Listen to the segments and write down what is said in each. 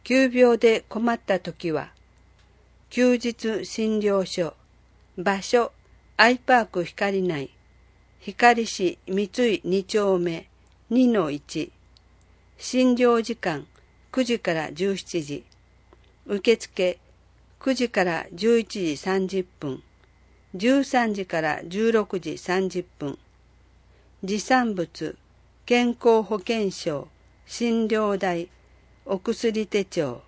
急病で困ったときは、休日診療所、場所、アイパーク光内、光市三井2丁目 2-1、診療時間9時から17時、受付9時から11時30分、13時から16時30分、持参物、健康保険証、診療代、お薬手帳。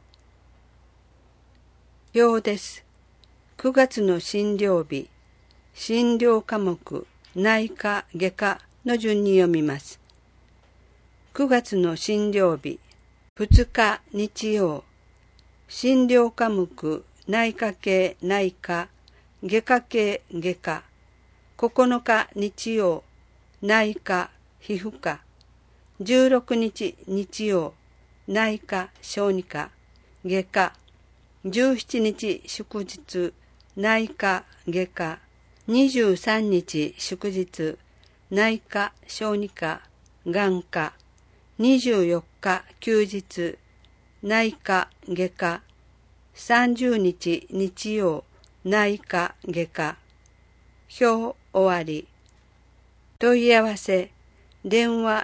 表です。9月の診療日、診療科目、内科、外科の順に読みます。9月の診療日、2日日曜、診療科目、内科系内科、外科系外科、9日日曜、内科、皮膚科、16日日曜、内科、小児科、外科、17日祝日、内科、外科、23日祝日、内科、小児科、眼科、24日休日、内科、外科、30日日曜、内科、外科。表終わり。問い合わせ、電話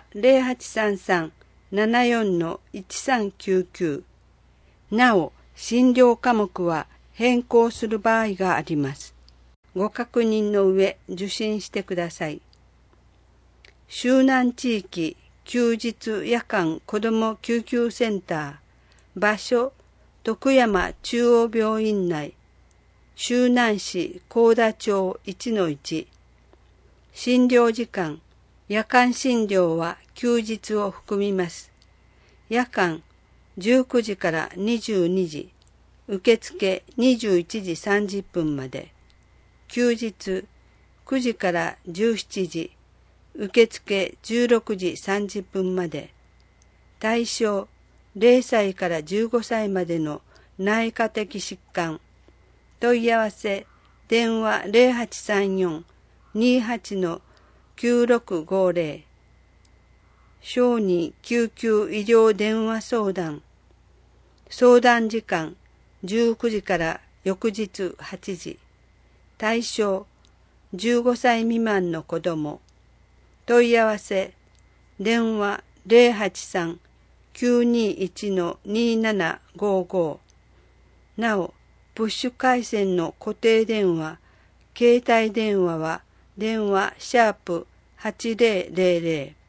0833-74-1399。なお、診療科目は変更する場合があります。ご確認の上、受診してください。周南地域休日夜間子ども救急センター、場所、徳山中央病院内、周南市高田町 1-1、診療時間、夜間診療は休日を含みます。夜間19時から22時、受付21時30分まで。休日9時から17時、受付16時30分まで。対象0歳から15歳までの内科的疾患。問い合わせ電話0834-28-9650。小児救急医療電話相談。相談時間19時から翌日8時。対象15歳未満の子ども。問い合わせ電話083-921-2755。なお、プッシュ回線の固定電話、携帯電話は電話#8000